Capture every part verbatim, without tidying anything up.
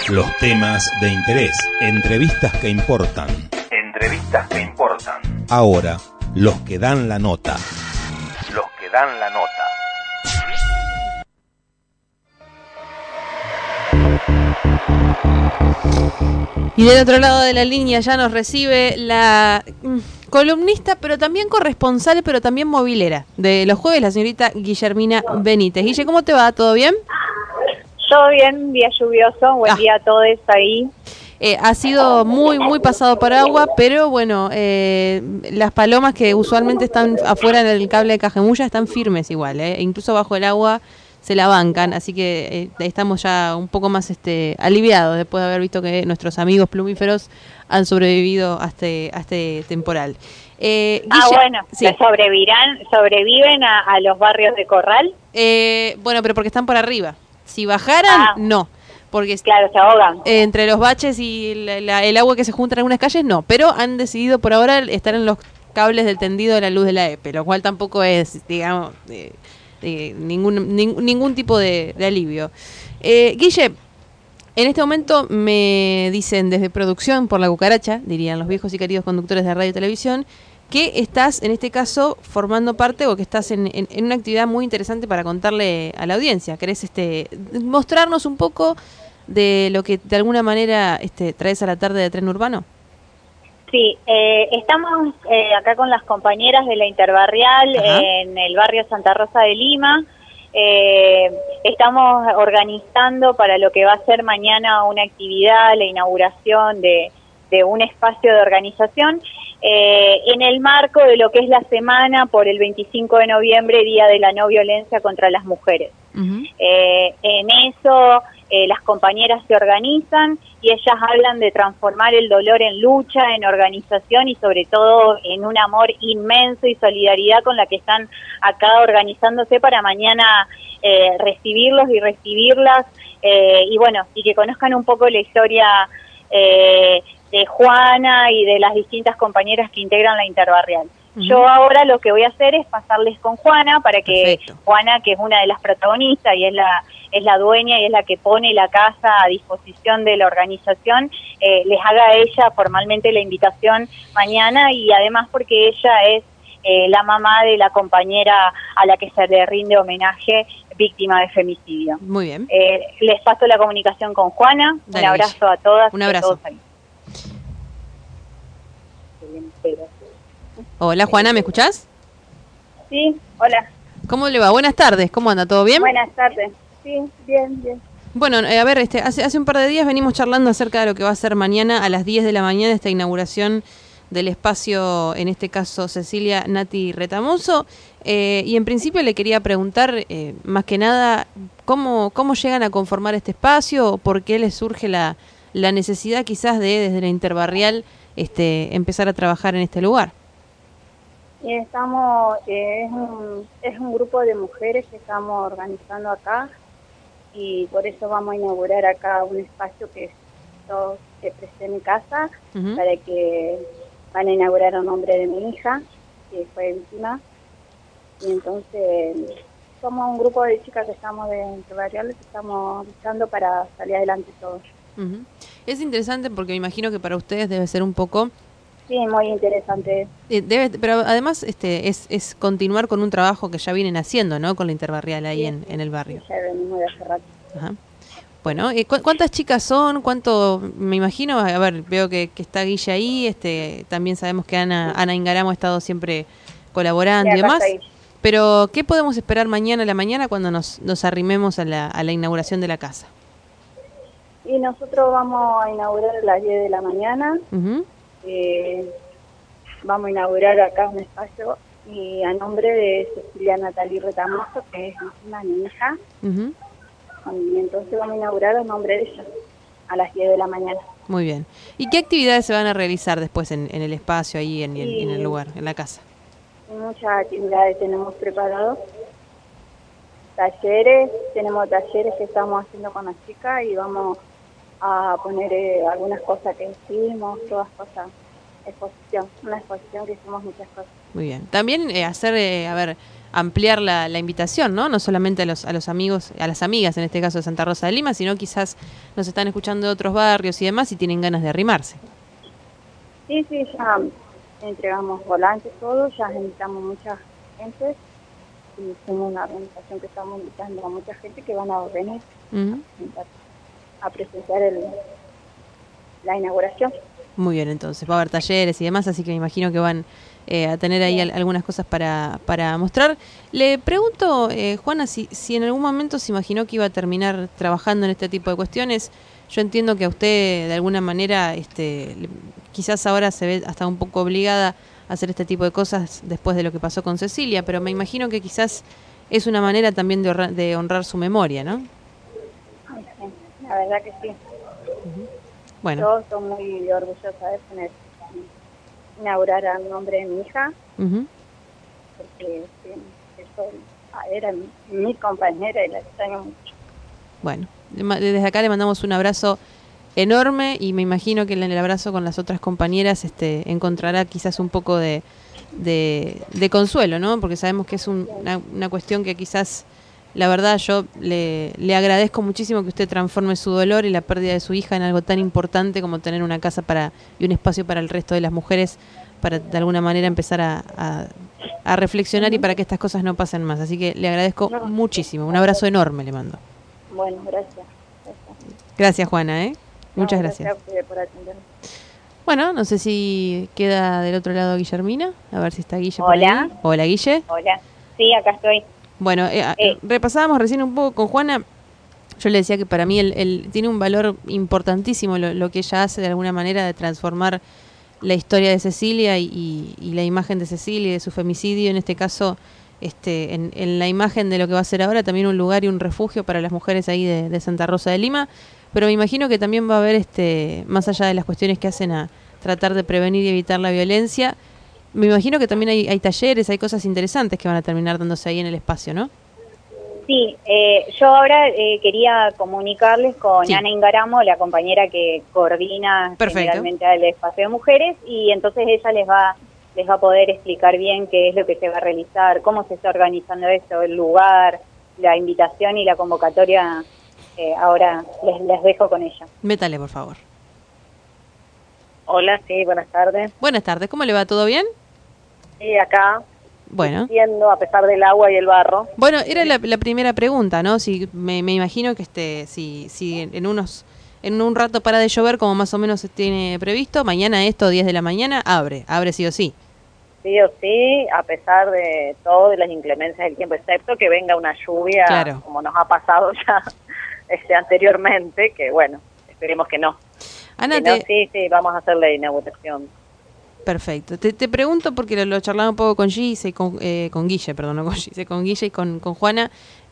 Los temas de interés, entrevistas que importan. Entrevistas que importan. Ahora, los que dan la nota. Los que dan la nota. Y del otro lado de la línea ya nos recibe la mm, columnista, pero también corresponsal, pero también movilera de los jueves, la señorita Guillermina Benítez. Guille, ¿cómo te va? ¿Todo bien? Todo bien, día lluvioso, buen ah. día a todos ahí. Eh, ha sido muy, muy pasado por agua, pero bueno, eh, las palomas que usualmente están afuera del cable de Cajemulla están firmes igual, eh, incluso bajo el agua se la bancan, así que eh, estamos ya un poco más este aliviados después de haber visto que nuestros amigos plumíferos han sobrevivido a este, a este temporal. Eh, Guille, ah, bueno, sí. ¿sobrevivirán, sobreviven a, a los barrios de Corral? Eh, bueno, pero porque están por arriba. Si bajaran, ah, no. Porque claro, se ahogan. Eh, entre los baches y la, la, el agua que se junta en algunas calles, no. Pero han decidido por ahora estar en los cables del tendido de la luz de la E P E, lo cual tampoco es, digamos... Eh, Eh, ningún, ning, ningún tipo de, de alivio. Eh, Guille, en este momento me dicen desde producción por la cucaracha, dirían los viejos y queridos conductores de radio y televisión, que estás en este caso formando parte o que estás en, en, en una actividad muy interesante para contarle a la audiencia. ¿Querés este, mostrarnos un poco de lo que de alguna manera este, traes a la tarde de Tren Urbano? Sí, eh, estamos eh, acá con las compañeras de la Interbarrial. Ajá. En el barrio Santa Rosa de Lima. Eh, estamos organizando para lo que va a ser mañana una actividad, la inauguración de, de un espacio de organización eh, en el marco de lo que es la semana por el veinticinco de noviembre, Día de la No Violencia contra las Mujeres. Uh-huh. eh, en eso eh, las compañeras se organizan y ellas hablan de transformar el dolor en lucha, en organización y sobre todo en un amor inmenso y solidaridad con la que están acá organizándose para mañana eh, recibirlos y recibirlas eh, y bueno, y que conozcan un poco la historia eh, de Juana y de las distintas compañeras que integran la Interbarrial. Uh-huh. Yo ahora lo que voy a hacer es pasarles con Juana para que Perfecto. Juana, que es una de las protagonistas y es la es la dueña y es la que pone la casa a disposición de la organización, eh, les haga a ella formalmente la invitación mañana y además porque ella es eh, la mamá de la compañera a la que se le rinde homenaje víctima de femicidio. Muy bien. Eh, les paso la comunicación con Juana. Dale, un abrazo a todas. Un abrazo. A todos ahí. Hola Juana, ¿me escuchás? Sí, hola. ¿Cómo le va? Buenas tardes, ¿cómo anda? ¿Todo bien? Buenas tardes, sí, bien, bien. Bueno, eh, a ver, este, hace, hace un par de días venimos charlando acerca de lo que va a ser mañana a las diez de la mañana esta inauguración del espacio, en este caso Cecilia Nati Retamoso, eh, y en principio le quería preguntar, eh, más que nada, ¿cómo, cómo llegan a conformar este espacio o por qué les surge la, la necesidad quizás de, desde la Interbarrial, este, empezar a trabajar en este lugar? Y estamos, eh, es, un, es un grupo de mujeres que estamos organizando acá y por eso vamos a inaugurar acá un espacio que yo que presté en mi casa, uh-huh. para que van a inaugurar a nombre de mi hija, que fue víctima. Y entonces somos un grupo de chicas que estamos de Interbarriales, que estamos luchando para salir adelante todos. Uh-huh. Es interesante porque me imagino que para ustedes debe ser un poco... Sí, muy interesante. Eh, debe, pero además este es, es continuar con un trabajo que ya vienen haciendo, ¿no? Con la Interbarrial ahí sí, en, en el barrio. Sí, ya venimos de hace rato. Ajá. Bueno, eh, ¿cu- ¿cuántas chicas son? ¿Cuánto? Me imagino, a ver, veo que, que está Guilla ahí, este, también sabemos que Ana, sí. Ana Ingaramo ha estado siempre colaborando sí, y demás. Pero, ¿qué podemos esperar mañana a la mañana cuando nos, nos arrimemos a la, a la inauguración de la casa? Y nosotros vamos a inaugurar a las diez de la mañana. Uh-huh. Eh, vamos a inaugurar acá un espacio y a nombre de Cecilia Natalie Retamoso, que es una mi hija. Uh-huh. Y entonces vamos a inaugurar a nombre de ella a las diez de la mañana. Muy bien. ¿Y qué actividades se van a realizar después en, en el espacio ahí, en, en, en el lugar, en la casa? Muchas actividades tenemos preparados. Talleres, tenemos talleres que estamos haciendo con las chicas y vamos a poner eh, algunas cosas que hicimos, todas cosas, exposición, una exposición que hicimos muchas cosas. Muy bien. También eh, hacer, eh, a ver, ampliar la, la invitación, ¿no? No solamente a los, a los amigos, a las amigas, en este caso de Santa Rosa de Lima, sino quizás nos están escuchando de otros barrios y demás y tienen ganas de arrimarse. Sí, sí, ya entregamos volantes, todo, ya invitamos mucha gente y somos una organización que estamos invitando a mucha gente que van a venir uh-huh. a presenciar el, la inauguración. Muy bien, entonces va a haber talleres y demás, así que me imagino que van eh, a tener ahí sí. algunas cosas para, para mostrar. Le pregunto, eh, Juana, si, si en algún momento se imaginó que iba a terminar trabajando en este tipo de cuestiones. Yo entiendo que a usted de alguna manera este, quizás ahora se ve hasta un poco obligada a hacer este tipo de cosas después de lo que pasó con Cecilia, pero me imagino que quizás es una manera también de honrar, de honrar su memoria, ¿no? Sí, la verdad que sí. Uh-huh. Bueno. Yo estoy muy orgullosa de tener, inaugurar al nombre de mi hija, uh-huh. porque sí, eso era mi, mi compañera y la extraño mucho. Bueno, desde acá le mandamos un abrazo enorme y me imagino que en el abrazo con las otras compañeras este, encontrará quizás un poco de, de, de consuelo, ¿no? Porque sabemos que es un, una, una cuestión que quizás, la verdad, yo le, le agradezco muchísimo que usted transforme su dolor y la pérdida de su hija en algo tan importante como tener una casa para y un espacio para el resto de las mujeres, para de alguna manera empezar a, a, a reflexionar y para que estas cosas no pasen más. Así que le agradezco muchísimo. Un abrazo enorme le mando. Bueno, gracias. Gracias, gracias Juana, ¿eh? Muchas no, gracias. Gracias por atender. Bueno, no sé si queda del otro lado Guillermina, a ver si está Guille por Hola. ahí. Hola, Guille. Hola. Sí, acá estoy. Bueno, eh, eh. repasábamos recién un poco con Juana. Yo le decía que para mí el, el, tiene un valor importantísimo lo, lo que ella hace de alguna manera de transformar la historia de Cecilia y, y, y la imagen de Cecilia y de su femicidio, en este caso, este, en, en la imagen de lo que va a ser ahora, también un lugar y un refugio para las mujeres ahí de, de Santa Rosa de Lima. Pero me imagino que también va a haber, este, más allá de las cuestiones que hacen a tratar de prevenir y evitar la violencia, me imagino que también hay, hay talleres, hay cosas interesantes que van a terminar dándose ahí en el espacio, ¿no? Sí, eh, yo ahora eh, quería comunicarles con sí. Ana Ingaramo, la compañera que coordina Perfecto. generalmente el espacio de mujeres, y entonces ella les va les va a poder explicar bien qué es lo que se va a realizar, cómo se está organizando esto, el lugar, la invitación y la convocatoria. Eh, ahora les, les dejo con ella. Métale, por favor. Hola, sí, buenas tardes. Buenas tardes, ¿cómo le va? ¿Todo bien? Sí, acá. Bueno. Viendo a pesar del agua y el barro. Bueno, era la, la primera pregunta, ¿no? Si me, me imagino que este, si, si en, en unos, en un rato para de llover, como más o menos se tiene previsto, mañana esto, diez de la mañana, abre, abre sí o sí. Sí o sí, a pesar de todo, de las inclemencias del tiempo, excepto que venga una lluvia, claro. como nos ha pasado ya este anteriormente, que bueno, esperemos que no. Ana, si no, te... sí, sí, vamos a hacer la inauguración. Perfecto. Te, te pregunto, porque lo, lo charlaba un poco con Gise, con, eh, con Guille, perdón, no con Gise, con Guille y con, con Juana.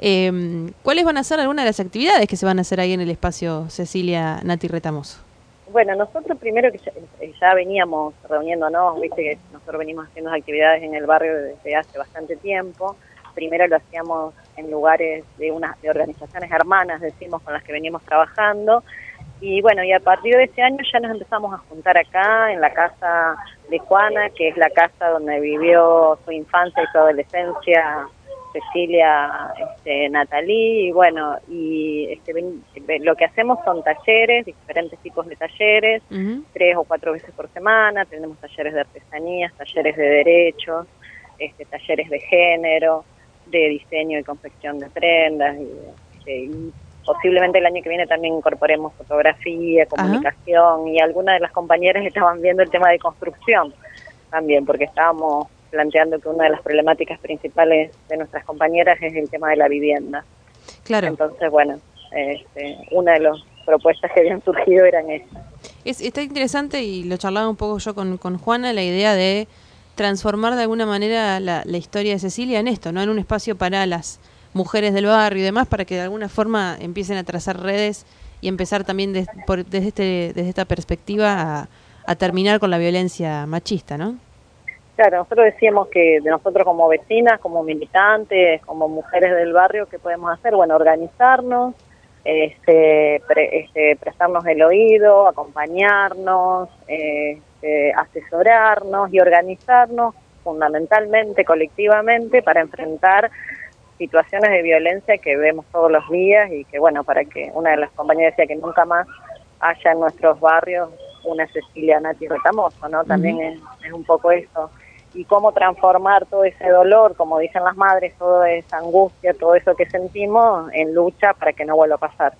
Eh, ¿Cuáles van a ser algunas de las actividades que se van a hacer ahí en el espacio Cecilia Nati Retamoso? Bueno, nosotros primero que ya, ya veníamos reuniéndonos, viste que nosotros venimos haciendo actividades en el barrio desde hace bastante tiempo. Primero lo hacíamos en lugares de unas de organizaciones hermanas, decimos, con las que veníamos trabajando. Y bueno, y a partir de ese año ya nos empezamos a juntar acá, en la casa de Juana, que es la casa donde vivió su infancia y su adolescencia Cecilia este, Natalí. Y bueno, y este, lo que hacemos son talleres, diferentes tipos de talleres, uh-huh. tres o cuatro veces por semana. Tenemos talleres de artesanías, talleres de derechos, este, talleres de género, de diseño y confección de prendas, y, este, y posiblemente el año que viene también incorporemos fotografía, comunicación. Ajá. Y algunas de las compañeras estaban viendo el tema de construcción también, porque estábamos planteando que una de las problemáticas principales de nuestras compañeras es el tema de la vivienda. Claro. Entonces, bueno, este, una de las propuestas que habían surgido eran esas. Es, está interesante, y lo charlaba un poco yo con, con Juana, la idea de transformar de alguna manera la, la historia de Cecilia en esto, ¿no? En un espacio para las mujeres del barrio y demás, para que de alguna forma empiecen a trazar redes y empezar también de, por, desde, este, desde esta perspectiva a, a terminar con la violencia machista, ¿no? Claro, nosotros decíamos que de nosotros como vecinas, como militantes, como mujeres del barrio, ¿qué podemos hacer? Bueno, organizarnos, este, pre, este, prestarnos el oído, acompañarnos, este, asesorarnos y organizarnos fundamentalmente, colectivamente, para enfrentar situaciones de violencia que vemos todos los días y que, bueno, para que una de las compañeras decía que nunca más haya en nuestros barrios una Cecilia Nati Retamoso, ¿no? También uh-huh. es, es un poco eso. Y cómo transformar todo ese dolor, como dicen las madres, toda esa angustia, todo eso que sentimos en lucha para que no vuelva a pasar.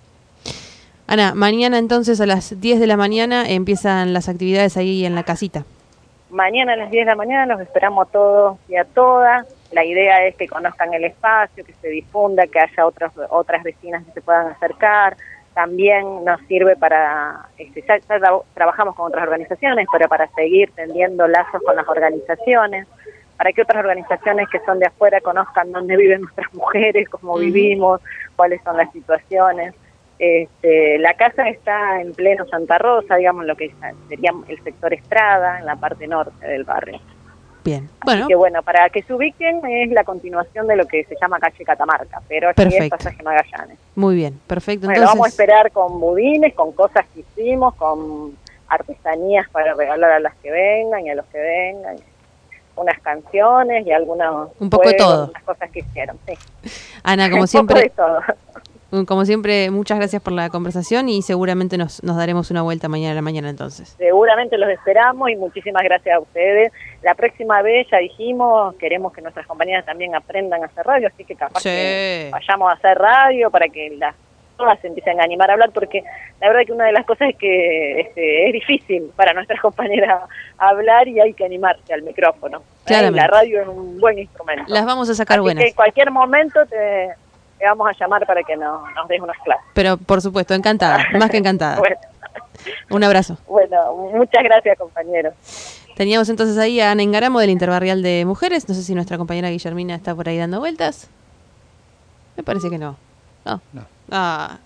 Ana, mañana entonces a las diez de la mañana empiezan las actividades ahí en la casita. Mañana a las diez de la mañana los esperamos a todos y a todas. La idea es que conozcan el espacio, que se difunda, que haya otras otras vecinas que se puedan acercar. También nos sirve para, este, ya, ya trabajamos con otras organizaciones, pero para seguir tendiendo lazos con las organizaciones, para que otras organizaciones que son de afuera conozcan dónde viven nuestras mujeres, cómo uh-huh. vivimos, cuáles son las situaciones. Este, la casa está en pleno Santa Rosa, digamos lo que sería el sector Estrada, en la parte norte del barrio. Bien, Así bueno. que bueno, para que se ubiquen es la continuación de lo que se llama calle Catamarca, pero aquí perfecto. es pasaje Magallanes. Muy bien, perfecto. Bueno, entonces... vamos a esperar con budines, con cosas que hicimos, con artesanías para regalar a las que vengan y a los que vengan, unas canciones y algunos un poco juegos, de todo, unas cosas que hicieron, sí. Ana, como un siempre, poco de todo. Como siempre, muchas gracias por la conversación y seguramente nos, nos daremos una vuelta mañana a la mañana entonces. Seguramente los esperamos y muchísimas gracias a ustedes. La próxima vez, ya dijimos, queremos que nuestras compañeras también aprendan a hacer radio, así que capaz sí. que vayamos a hacer radio para que las todas se empiecen a animar a hablar, porque la verdad que una de las cosas es que este, es difícil para nuestras compañeras hablar y hay que animarse al micrófono. ¿eh? La radio es un buen instrumento. Las vamos a sacar así buenas. Que en cualquier momento te... te vamos a llamar para que no, nos des unas clases. Pero por supuesto, encantada, más que encantada. Bueno. Un abrazo. Bueno, muchas gracias, compañeros. Teníamos entonces ahí a Ana Ingaramo del Interbarrial de Mujeres. No sé si nuestra compañera Guillermina está por ahí dando vueltas. Me parece que no. No. no. Ah.